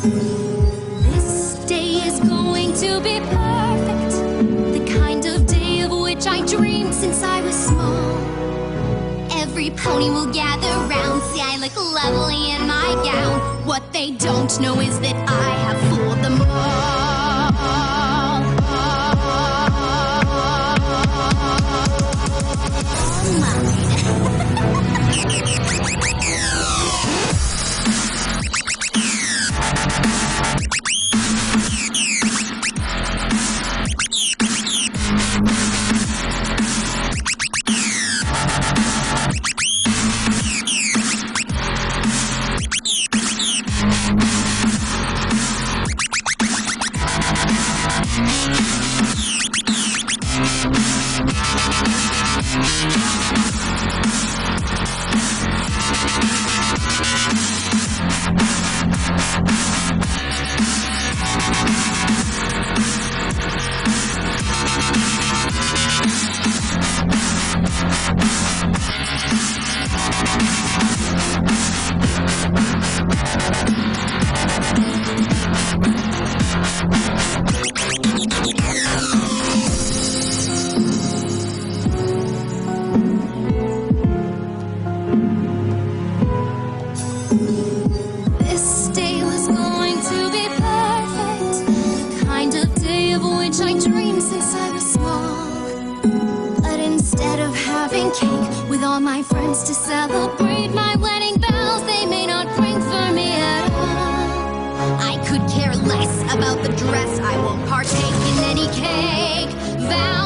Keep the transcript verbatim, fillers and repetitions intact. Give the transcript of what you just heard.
This day is going to be perfect, the kind of day of which I dreamed since I was small. Every pony will gather round, see I look lovely in my gown. What they don't know is that I have fooled them all. This day was going to be perfect, the kind of day of which I dreamed since I was small. But instead of having cake with all my friends to celebrate my wedding bells, they may not ring for me at all. I could care less about the dress, I won't partake in any cake. Vow